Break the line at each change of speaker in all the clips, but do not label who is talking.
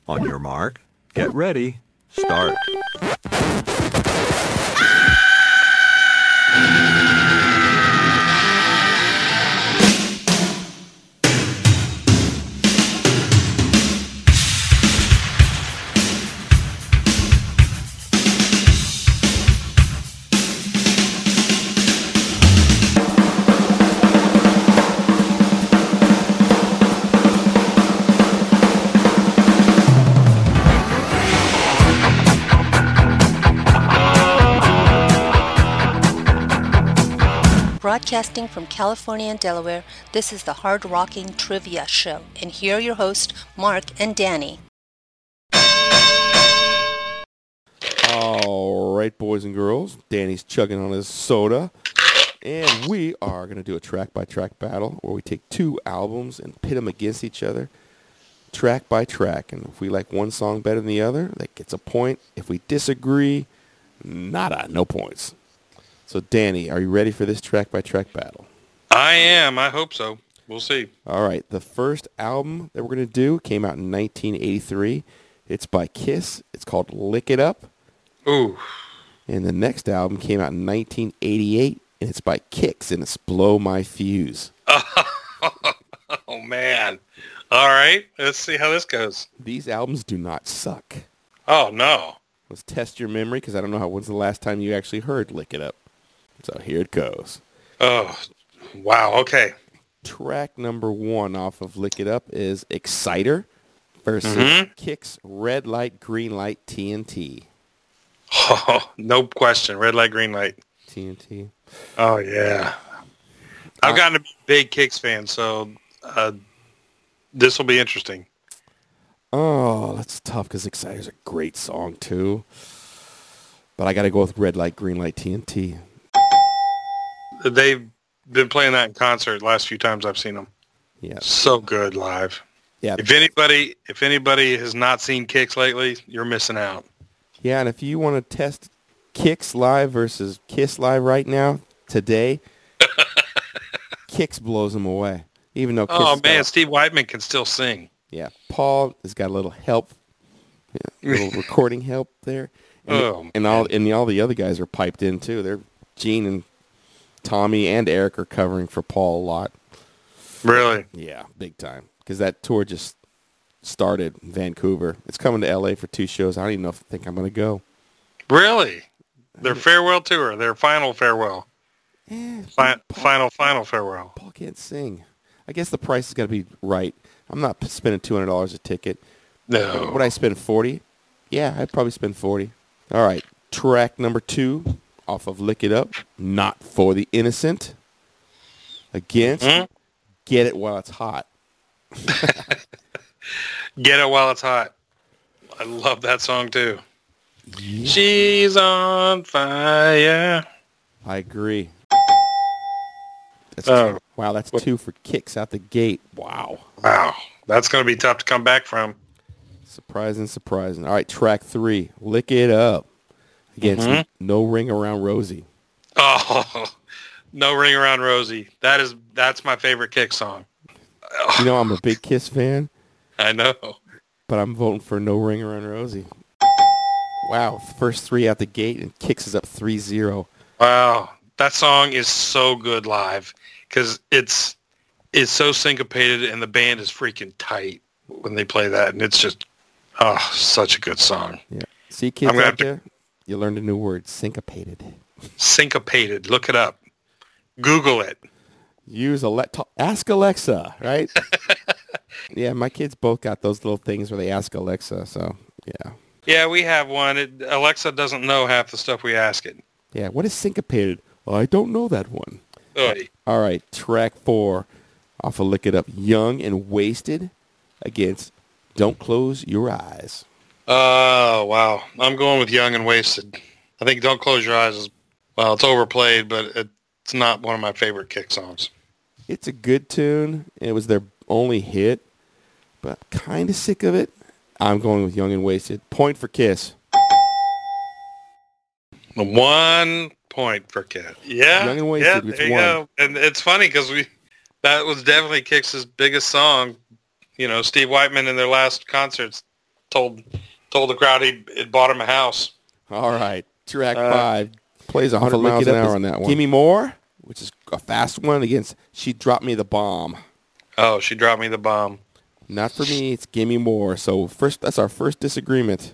On your mark, get ready, start.
Broadcasting from California and Delaware, this is the Hard Rocking Trivia Show, and here are your hosts, Mark and Danny.
All right, boys and girls, Danny's chugging on his soda, and we are going to do a track-by-track battle where we take two albums and pit them against each other, track by track, and if we like one song better than the other, that gets a point. If we disagree, nada, no points. So, Danny, are you ready for this track-by-track battle?
I am. I hope so. We'll see.
All right. The first album that we're going to do came out in 1983. It's by Kiss. It's called Lick It Up.
Ooh.
And the next album came out in 1988, and it's by Kix, and it's Blow My Fuse.
Oh, man. All right. Let's see how this goes.
These albums do not suck.
Oh, no.
Let's test your memory, because I don't know when's the last time you actually heard Lick It Up. So here it goes.
Oh, wow. Okay.
Track number 1 off of Lick It Up is Exciter versus Kix Red Light, Green Light, TNT.
Oh, no question. Red light, green light.
TNT.
Oh, yeah. I've gotten to be a big Kix fan, so this will be interesting.
Oh, that's tough because Exciter's a great song, too. But I got to go with Red Light, Green Light, TNT.
They've been playing that in concert last few times I've seen them.
Yeah.
So good live.
Yeah.
If anybody has not seen Kix lately, you're missing out.
Yeah, and if you want to test Kix live versus Kiss live right now, today, Kix blows them away. Even though Kiss
Steve Whiteman can still sing.
Yeah, Paul has got a little help, little recording help there. And, all the other guys are piped in too. They're Gene and Tommy and Eric are covering for Paul a lot.
Really?
Yeah, big time. Because that tour just started in Vancouver. It's coming to L.A. for 2 shows. I don't even know if I think I'm going to go.
Really? Their farewell tour, their final farewell. Final farewell.
Paul can't sing. I guess the price has got to be right. I'm not spending $200 a ticket.
No.
Would I spend $40? Yeah, I'd probably spend $40. All right, track number 2 off of Lick It Up, Not for the Innocent, against Get It While It's Hot.
Get It While It's Hot. I love that song, too.
Yeah.
She's on fire.
I agree. Wow, that's 2 for Kix out the gate. Wow.
That's going to be tough to come back from.
Surprising. All right, track 3, Lick It Up, against No Ring Around Rosie.
Oh, No Ring Around Rosie. That's my favorite Kix song.
You know I'm a big Kiss fan.
I know.
But I'm voting for No Ring Around Rosie. Wow, first 3 out the gate, and Kix is up 3-0.
Wow, that song is so good live because it's so syncopated and the band is freaking tight when they play that, and it's just such a good song.
Yeah, see kids out there, you learned a new word, syncopated.
Syncopated. Look it up. Google it.
Use ask Alexa, right? Yeah, my kids both got those little things where they ask Alexa, so yeah.
Yeah, we have one. Alexa doesn't know half the stuff we ask it.
Yeah, what is syncopated? Oh, I don't know that one.
Oy.
All right, track 4 off of Lick It Up, Young and Wasted against Don't Close Your Eyes.
Oh, wow. I'm going with Young and Wasted. I think Don't Close Your Eyes is, well, it's overplayed, but it's not one of my favorite Kix songs.
It's a good tune. It was their only hit, but I'm kind of sick of it. I'm going with Young and Wasted. Point for Kiss.
1 point for Kiss. Yeah.
Young and Wasted.
Yeah,
It's
there you
1.
go. And it's funny because that was definitely Kix's biggest song. You know, Steve Whiteman in their last concerts told the crowd he'd bought him a house.
All right. Track 5 plays
I'll
100
look
miles
it
an
up
hour
as
on that one.
Gimme
More, which is a fast one against She Dropped Me the Bomb.
Oh, She Dropped Me the Bomb.
Not for me. It's Gimme More. So that's our first disagreement.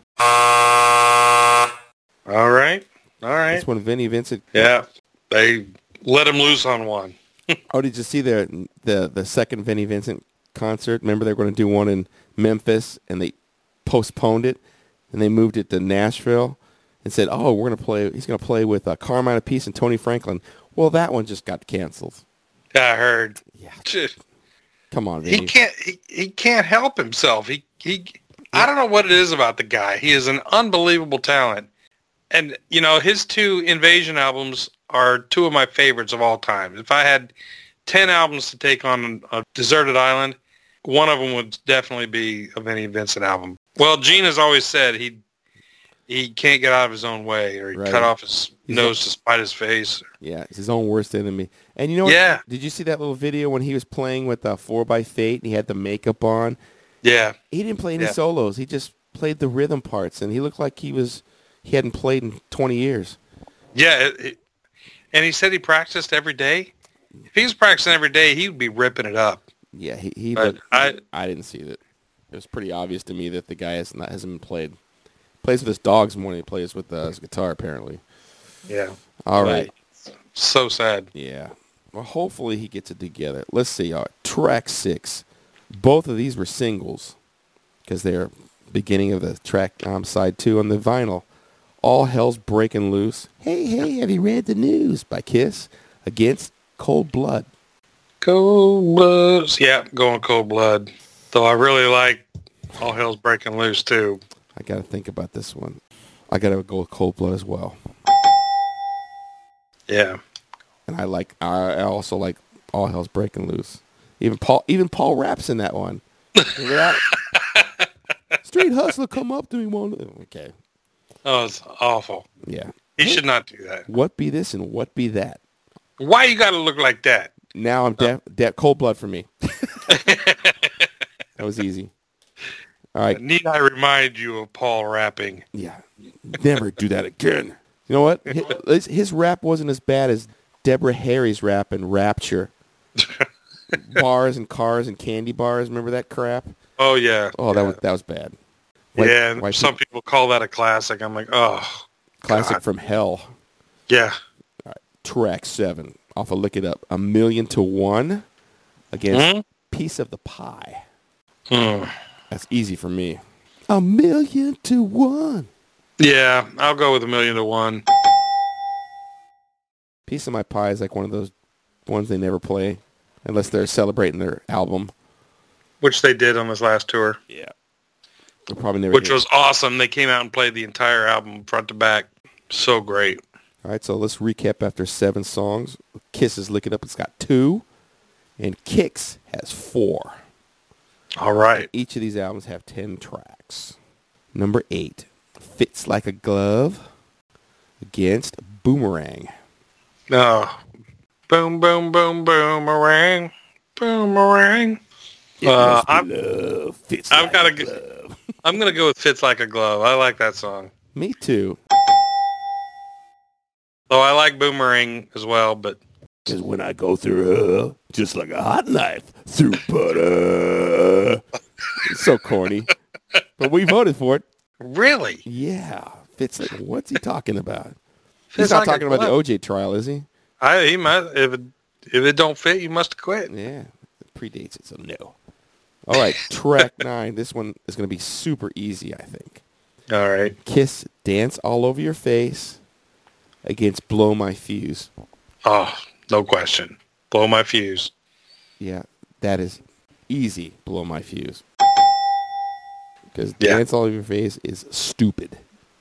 All right.
That's when Vinnie Vincent.
Yeah, they let him loose on one.
Oh, did you see the second Vinnie Vincent concert? Remember they were going to do one in Memphis, and they postponed it, and they moved it to Nashville, and said, "Oh, we're going to play." He's going to play with Carmine Appice and Tony Franklin. Well, that one just got canceled.
I heard.
Yeah.
Just,
Come on, Vinnie.
he can't help himself. He I don't know what it is about the guy. He is an unbelievable talent. And, you know, his 2 Invasion albums are 2 of my favorites of all time. If I had 10 albums to take on a deserted island, one of them would definitely be a Vinnie Vincent album. Well, Gene has always said he can't get out of his own way, or he cut off his nose to spite his face.
Yeah, he's his own worst enemy. And you know what?
Yeah.
Did you see that little video when he was playing with 4x Fate and he had the makeup on?
Yeah.
He didn't play any solos. He just played the rhythm parts, and he looked like he hadn't played in 20 years.
Yeah, and he said he practiced every day. If he was practicing every day, he would be ripping it up.
Yeah,
But
I didn't see that. It was pretty obvious to me that the guy hasn't been played. Plays with his dogs more than he plays with his guitar, apparently.
Yeah.
All right.
So sad.
Yeah. Well, hopefully he gets it together. Let's see. Track 6. Both of these were singles because they're beginning of the track side 2 on the vinyl. All Hell's Breaking Loose. Hey, have you read the news? By Kiss against Cold Blood.
Cold Blood. Yeah, going Cold Blood. Though I really like All Hell's Breaking Loose, too.
I got to think about this one. I got to go with Cold Blood as well.
Yeah.
And I also like All Hell's Breaking Loose. Even Paul raps in that one. Remember that? Street hustler come up to me one. Okay.
Oh, it's awful.
Yeah.
He should not do that.
What be this and what be that?
Why you got to look like that?
Now I'm Cold Blood for me. That was easy. All right.
Need I remind you of Paul rapping?
Yeah. Never do that again. You know what? His rap wasn't as bad as Deborah Harry's rap in Rapture. Bars and cars and candy bars. Remember that crap?
Oh, yeah.
Oh,
yeah.
that was bad.
And some people call that a classic. I'm like, oh.
Classic
God.
from hell.
Yeah.
All right. Track 7. Off of Lick It Up. 1,000,000 against Piece of the Pie. That's easy for me. 1,000,000.
Yeah, I'll go with 1,000,001.
Piece of My Pie is like one of those ones they never play unless they're celebrating their album.
Which they did on this last tour.
Yeah. They'll probably never
Which was awesome. They came out and played the entire album front to back. So great.
All right, so let's recap after 7 songs. Kiss's Lick It Up, it's got 2. And Kix has 4.
All right.
Each of these albums have 10 tracks. Number 8, Fits Like a Glove against Boomerang.
Oh. Boom, boom, boom, boomerang. Boomerang. I'm going to go with Fits Like a Glove. I like that song.
Me too.
Though I like Boomerang as well, but...
Because when I go through her, just like a hot knife through butter. It's so corny. But we voted for it.
Really?
Yeah. Fits like, what's he talking about?
Fits
He's not
like
talking
a
about the
glove.
OJ trial, is he?
He might. If it don't fit, you must have quit.
Yeah. It predates it, so no. All right. Track 9. This one is going to be super easy, I think.
All right.
Kiss Dance All Over Your Face against Blow My Fuse.
Oh, no question. Blow My Fuse.
Yeah, that is easy. Blow My Fuse. Because Dance All Over Your Face is stupid.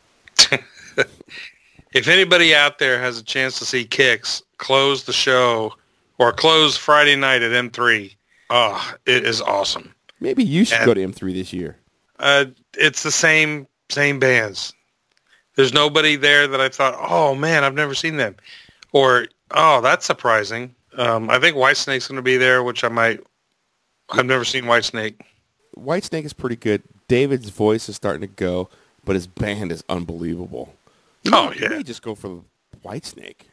If anybody out there has a chance to see Kix close the show or close Friday night at M3, it is awesome.
Maybe you should go to M3 this year.
It's the same bands. There's nobody there that I thought, oh man, I've never seen them, or oh, that's surprising. I think Whitesnake's going to be there, which I've never seen Whitesnake.
Whitesnake is pretty good. David's voice is starting to go, but his band is unbelievable. You may just go for Whitesnake.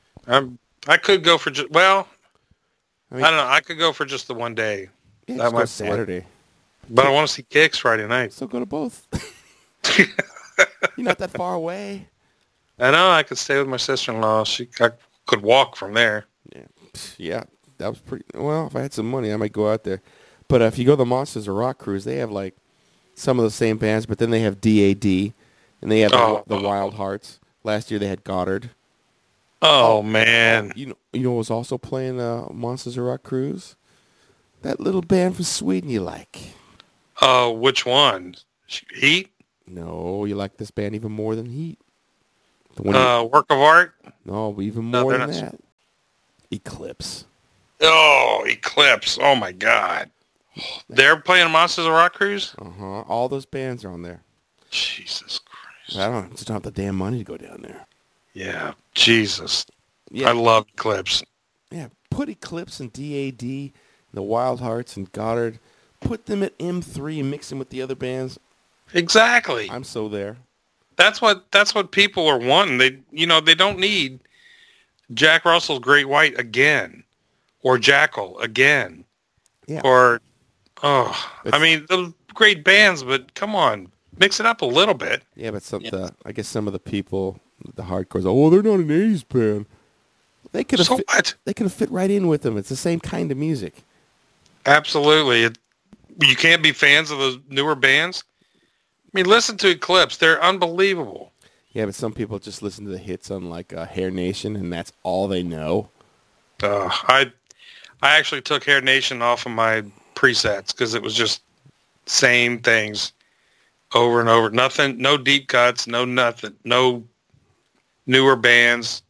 I could go for I don't know. I could go for just the one day.
Yeah, that might Saturday.
But I want to see Kix Friday night.
So go to both. You're not that far away.
I know. I could stay with my sister-in-law. I could walk from there.
Yeah, that was pretty. Well, if I had some money, I might go out there. But if you go to the Monsters of Rock cruise, they have like some of the same bands, but then they have DAD, and they have the Wild Hearts. Last year they had Goddard.
Oh man!
You know what was also playing Monsters of Rock cruise? That little band from Sweden you like.
Which one? Heat?
No, you like this band even more than Heat.
Work of Art?
No, even more than that. Eclipse.
Oh, Eclipse. Oh, my God. They're playing Monsters of Rock cruise?
Uh-huh. All those bands are on there.
Jesus Christ.
I just don't have the damn money to go down there.
Yeah, Jesus.
Yeah.
I love Eclipse.
Yeah, put Eclipse and DAD, the Wild Hearts and Goddard. Put them at M3 and mix them with the other bands.
Exactly.
I'm so there.
That's what people are wanting. They don't need Jack Russell's Great White again, or Jackal again, or those great bands. But come on, mix it up a little bit.
Yeah, but I guess some of the people, the hardcores, they're not an '80s band. They could have fit right in with them. It's the same kind of music.
Absolutely. You can't be fans of those newer bands. I mean, listen to Eclipse. They're unbelievable.
Yeah, but some people just listen to the hits on like Hair Nation, and that's all they know.
I actually took Hair Nation off of my presets because it was just same things over and over. Nothing, no deep cuts, no nothing, no newer bands.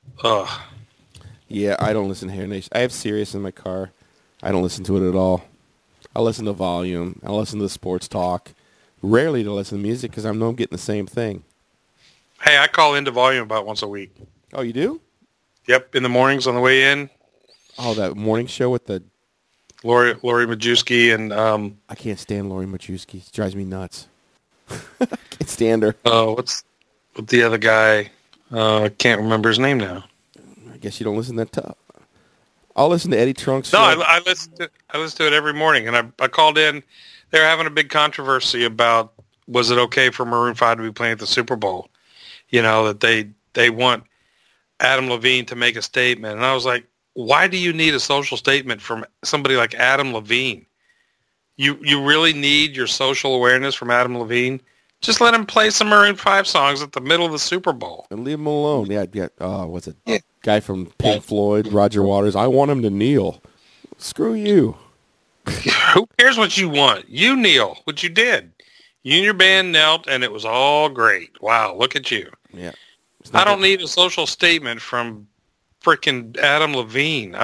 Yeah, I don't listen to Hair Nation. I have Sirius in my car. I don't listen to it at all. I listen to Volume. I listen to the sports talk. Rarely to listen to music because I know I'm getting the same thing.
Hey, I call into Volume about once a week.
Oh, you do?
Yep, in the mornings on the way in.
Oh, that morning show with the
Lori Majewski and
I can't stand Lori Majewski. She drives me nuts. I can't stand her.
What's the other guy? I can't remember his name now.
I guess you don't listen that tough. I'll listen to Eddie Trunk's show.
No, I listen to it every morning, and I called in. They were having a big controversy about was it okay for Maroon 5 to be playing at the Super Bowl? That they want Adam Levine to make a statement. And I was like, why do you need a social statement from somebody like Adam Levine? You really need your social awareness from Adam Levine? Just let him play some Maroon 5 songs at the middle of the Super Bowl.
And leave him alone. Yeah. What's it? Yeah. Guy from Pink Floyd, Roger Waters. I want him to kneel. Screw you.
Who cares what you want? You kneel, which you did. You and your band knelt, and it was all great. Wow, look at you.
Yeah.
I don't need a social statement from frickin' Adam Levine.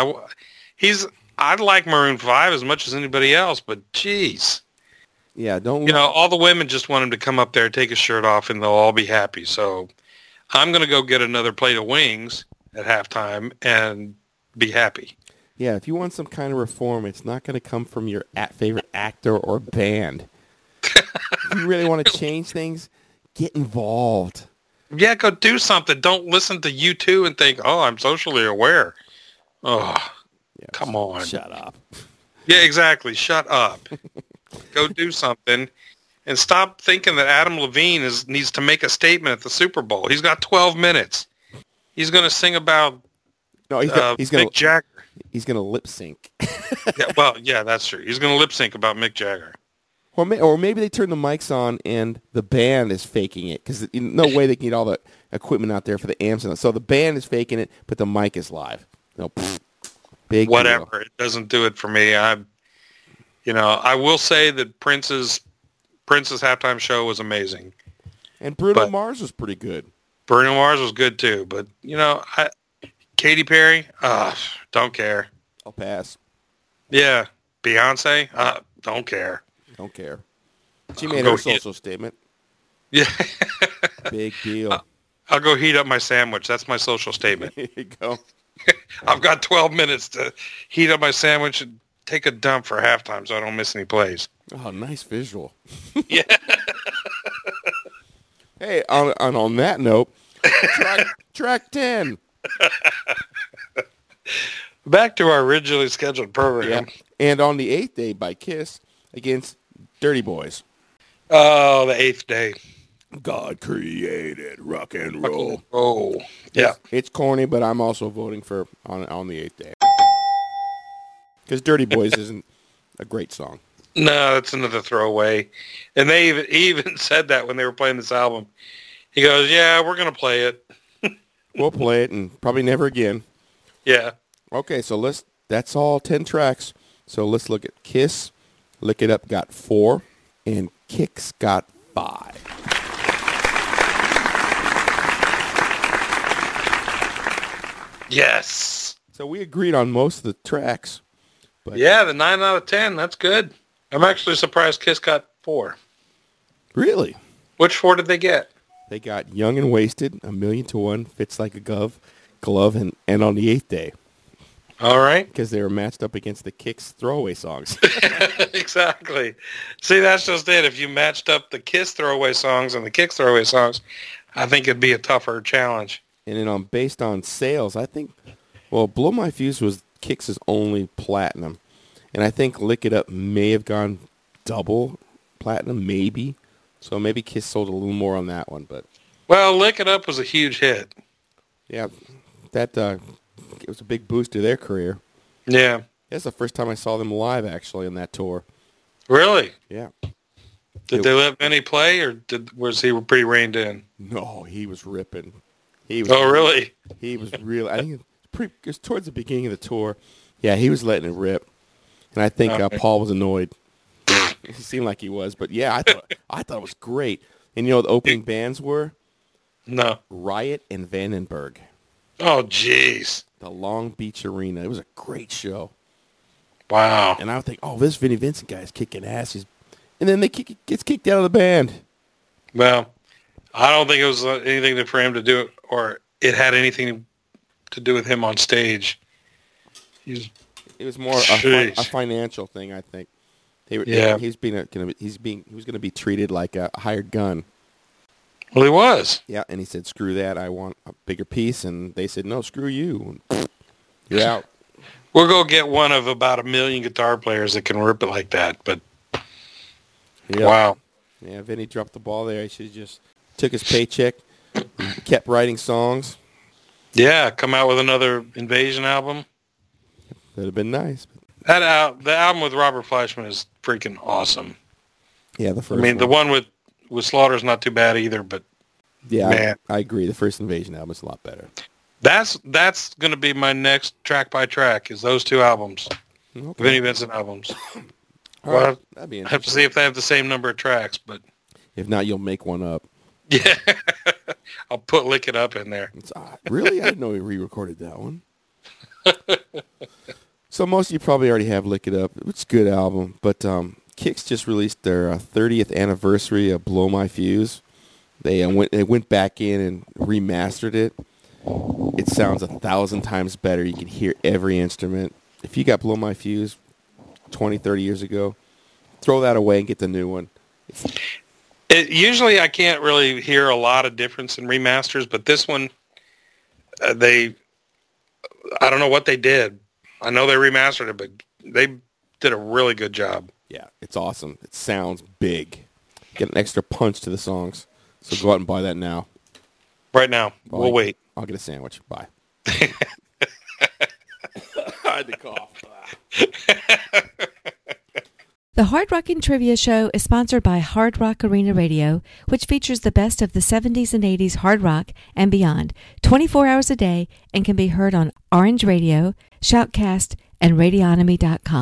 I like Maroon 5 as much as anybody else, but geez.
Yeah, don't...
all the women just want him to come up there, take his shirt off, and they'll all be happy. So I'm going to go get another plate of wings at halftime and be happy.
Yeah, if you want some kind of reform, it's not going to come from your favorite actor or band. If you really want to change things, get involved.
Yeah, go do something. Don't listen to U2 and think, I'm socially aware. Oh, yeah, come on.
Shut up.
Yeah, exactly. Shut up. Go do something and stop thinking that Adam Levine needs to make a statement at the Super Bowl. He's got 12 minutes. He's going to sing about Mick Jagger.
He's going to lip sync.
Yeah, that's true. He's going to lip sync about Mick Jagger.
Or maybe they turn the mics on and the band is faking it because no way they can get all the equipment out there for the amps. So the band is faking it, but the mic is live. Big
whatever.
Deal.
It doesn't do it for me. I will say that Prince's halftime show was amazing,
and Bruno Mars was pretty good.
Bruno Mars was good too, but Katy Perry, don't care.
I'll pass.
Yeah, Beyonce, don't care.
Don't care. She made her social statement.
Yeah.
Big deal.
I'll go heat up my sandwich. That's my social statement.
There you go.
I've got 12 minutes to heat up my sandwich and take a dump for halftime so I don't miss any plays.
Oh, nice visual.
Yeah.
Hey, on that note, track 10.
Back to our originally scheduled program.
Yeah. And on the 8th day by Kiss against Dirty Boys.
Oh, the 8th day.
God created rock and roll.
Oh, yeah.
It's corny, but I'm also voting for on the 8th day. Because Dirty Boys isn't a great song.
No, that's another throwaway. And he even said that when they were playing this album. He goes, yeah, we're going to play it.
We'll play it and probably never again.
Yeah.
Okay, so that's all 10 tracks. So let's look at Kiss. Lick It Up got 4, and Kix got 5.
Yes.
So we agreed on most of the tracks. But
Yeah, the 9 out of 10. That's good. I'm actually surprised Kiss got 4.
Really?
Which 4 did they get?
They got Young and Wasted, A Million to One, Fits Like a Glove, and on the 8th day.
All right.
Because they were matched up against the Kix throwaway songs.
Exactly. See, that's just it. If you matched up the Kiss throwaway songs and the Kix throwaway songs, I think it'd be a tougher challenge.
And then based on sales, I think, Blow My Fuse was Kix's only platinum. And I think Lick It Up may have gone double platinum, maybe. So maybe Kiss sold a little more on that one. But
Well, Lick It Up was a huge hit.
yeah, that it was a big boost to their career.
Yeah.
That's the first time I saw them live, actually, on that tour.
Really?
Yeah.
Did they let Vinny play, or was he pretty reined in?
No, he was ripping. He was.
Oh, really?
He was really. I think it was towards the beginning of the tour. Yeah, he was letting it rip, and I think
Okay.
Paul was annoyed. He seemed like he was, but yeah, I thought it was great. And you know, the opening bands were
No.
Riot and Vandenberg,
Oh, jeez.
the Long Beach Arena. It was a great show,
Wow.
and I would think, oh, this Vinnie Vincent guy's kicking ass. And then gets kicked out of the band.
Well, I don't think it was anything for him to do, or it had anything to do with him on stage.
It was more a
Jeez.
financial thing, I think.
Yeah.
He was going to be treated like a hired gun.
Well, he was.
Yeah, and he said, "Screw that! I want a bigger piece." And they said, "No, screw you. You're out."
We'll go get one of about 1 million guitar players that can rip it like that. But
Yeah.
wow.
Yeah, Vinny dropped the ball there. He should have just took his paycheck, kept writing songs.
Yeah, come out with another Invasion album.
That'd have been nice.
The album with Robert Fleischman is freaking awesome.
Yeah, the
I
first.
mean, the one with Slaughter's not too bad either, but
Yeah,
man.
I agree. The first Invasion album is a lot better.
that's going to be my next track by track is those two albums,
Okay.
Vinnie Vincent albums.
All
Well,
right. That'd be
I have to
interesting.
see if they have the same number of tracks, but
If not, you'll make one up.
yeah, I'll put Lick It Up in there.
It's odd. Really? I didn't know he re-recorded that one. So most of you probably already have Lick It Up. It's a good album. But Kix just released their 30th anniversary of Blow My Fuse. They went back in and remastered it. It sounds 1,000 times better. You can hear every instrument. If you got Blow My Fuse 20, 30 years ago, throw that away and get the new one.
Usually I can't really hear a lot of difference in remasters, but this one, I don't know what they did. I know they remastered it, but they did a really good job.
Yeah, it's awesome. It sounds big. Get an extra punch to the songs. So go out and buy that now.
Right now, we'll wait.
I'll get a sandwich. Bye. I had to cough.
The Hard Rockin' Trivia Show is sponsored by Hard Rock Arena Radio, which features the best of the 70s and 80s hard rock and beyond, 24 hours a day, and can be heard on Orange Radio, Shoutcast, and Radionomy.com.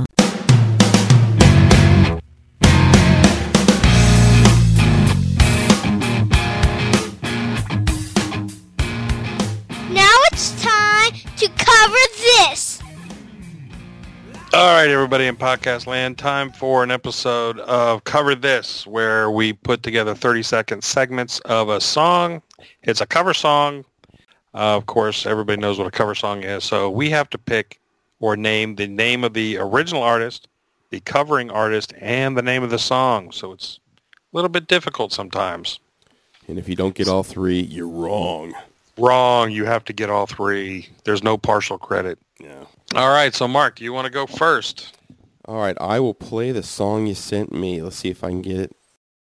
Now it's time to cover this.
All right, everybody in podcast land, time for an episode of Cover This, where we put together 30-second segments of a song. It's a cover song. Of course, everybody knows what a cover song is, so we have to pick or name the name of the original artist the covering artist, and the name of the song. So it's a little bit difficult sometimes.
And if you don't get all three, you're wrong.
Wrong. You have to get all three. There's no partial credit.
Yeah.
All right. So, Mark, do you want to go first?
All right, I will play the song you sent me. Let's see if I can get it.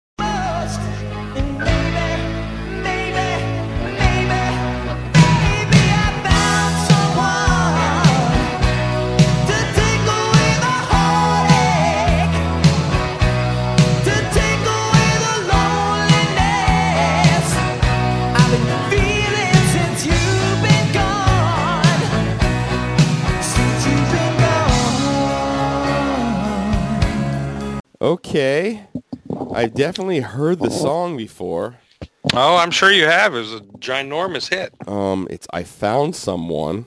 Okay, I definitely heard the song before.
Oh, I'm sure you have. It was a ginormous hit.
It's I Found Someone.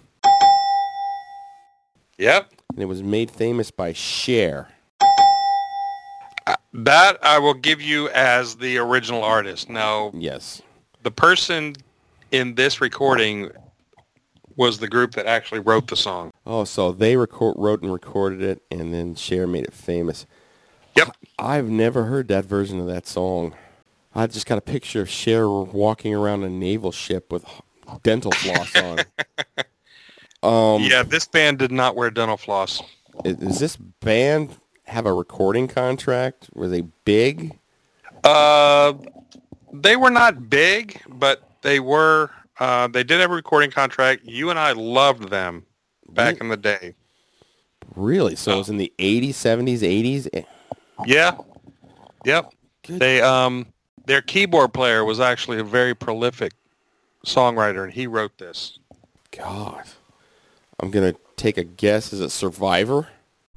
Yep.
And it was made famous by Cher.
That I will give you as the original artist. Now,
Yes.
the person in this recording was the group that actually wrote the song.
Oh, so they wrote and recorded it, and then Cher made it famous.
Yep.
I've never heard that version of that song. I just got a picture of Cher walking around a naval ship with dental floss on.
Yeah, this band did not wear dental floss.
Does this band have a recording contract? Were they big?
They were not big, but they were. They did have a recording contract. You and I loved them back in the day.
Really? So it was in the 80s, 70s, 80s?
Yeah. Yep.
Good.
They their keyboard player was actually a very prolific songwriter, and he wrote this.
God. I'm going to take a guess. Is it Survivor?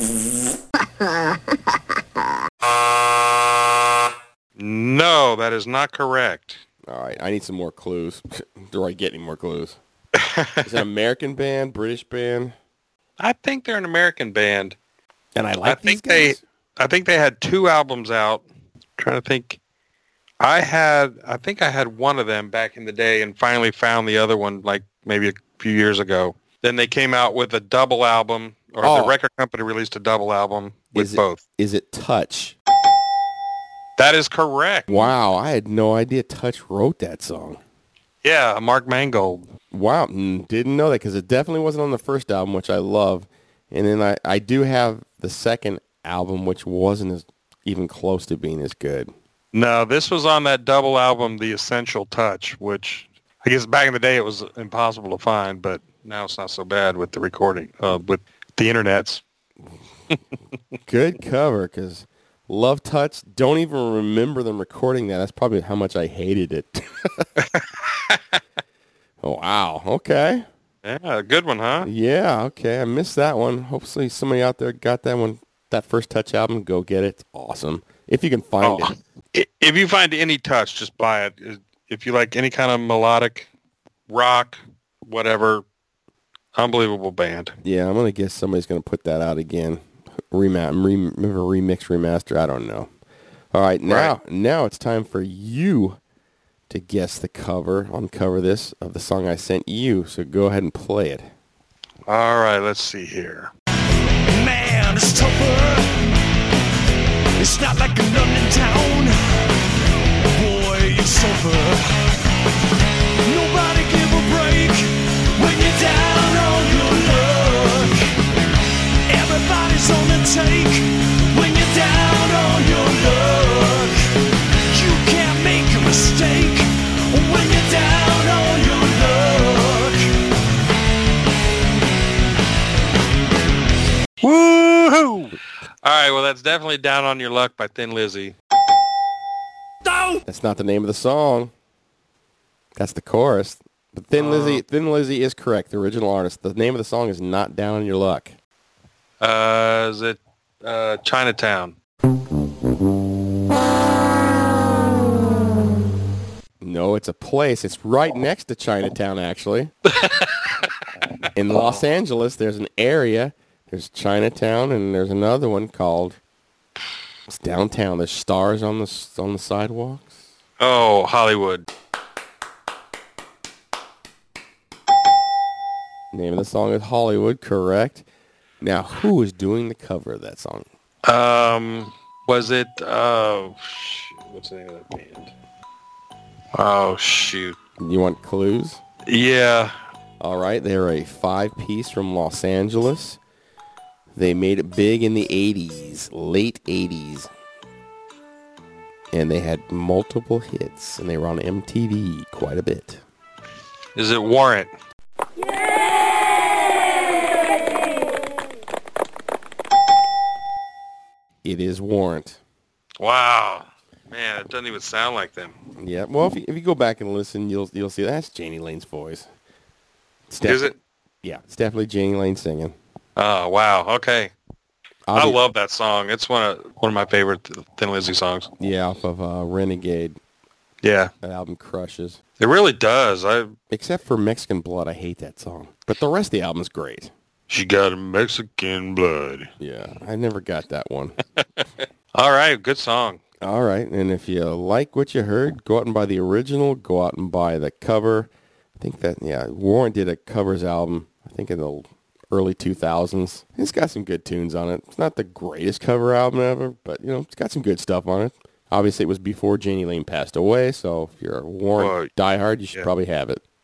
No, that is not correct.
All right. I need some more clues. Do I get any more clues? Is it an American band, British band?
I think they're an American band.
And I like these
think
guys.
I think they had 2 albums out. I'm trying to think. I think I had one of them back in the day and finally found the other one like maybe a few years ago. Then they came out with a double album, or the record company released a double album with both.
Is it Touch?
That is correct.
Wow, I had no idea Touch wrote that song.
Yeah, Mark Mangold.
Wow, didn't know that because it definitely wasn't on the first album, which I love. And then I do have the second album, which wasn't even close to being as good.
No, this was on that double album, The Essential Touch, which I guess back in the day it was impossible to find, but now it's not so bad with the recording, with the internets.
Good cover, because love Touch. Don't even remember them recording that. That's probably how much I hated it. Oh, wow. Okay.
Yeah, good one, huh?
Yeah, okay. I missed that one. Hopefully somebody out there got that one, that first Touch album. Go get it. It's awesome. If you can find it.
If you find any Touch, just buy it. If you like any kind of melodic rock, whatever, unbelievable band.
Yeah, I'm going to guess somebody's going to put that out again. Remix, remaster, I don't know. All right, now it's time for you to guess the cover, uncover this, of the song I sent you. So go ahead and play it.
All right, let's see here.
Man, it's tougher. It's not like a London town. Boy, you suffer. Nobody give a break when you're down on your luck. Everybody's on the take when you're down on your luck. You can't make a mistake when you're down on your luck.
Woohoo! All right, well, that's definitely Down on Your Luck by Thin Lizzy.
That's not the name of the song. That's the chorus. But Thin Lizzy is correct, the original artist. The name of the song is not Down on Your Luck.
Is it Chinatown?
No, it's a place. It's right next to Chinatown, actually. In Los Angeles, there's an area. There's Chinatown, and there's another one called... It's downtown. There's stars on the sidewalks.
Oh, Hollywood.
Name of the song is Hollywood, correct. Now, who is doing the cover of that song?
Was it? What's the name of that band? Oh shoot!
You want clues?
Yeah.
All right, they're a 5-piece from Los Angeles. They made it big in the 80s, late 80s. And they had multiple hits, and they were on MTV quite a bit.
Is it Warrant?
It is Warrant.
Wow. Man, it doesn't even sound like them.
Yeah, well, if you go back and listen, you'll see that's Jani Lane's voice.
Is it?
Yeah, it's definitely Jani Lane singing.
Oh, wow. Okay. I love that song. It's one of my favorite Thin Lizzy songs.
Yeah, off of Renegade.
Yeah.
That album crushes.
It really does.
Except for Mexican Blood, I hate that song. But the rest of the album's great.
She got a Mexican blood.
Yeah, I never got that one.
All right, good song.
All right, and if you like what you heard, go out and buy the original. Go out and buy the cover. I think that, Warrant did a covers album, I think in the early 2000s. It's got some good tunes on it. It's not the greatest cover album ever, but, it's got some good stuff on it. Obviously, it was before Jani Lane passed away, so if you're a Warrant diehard, you should probably have it.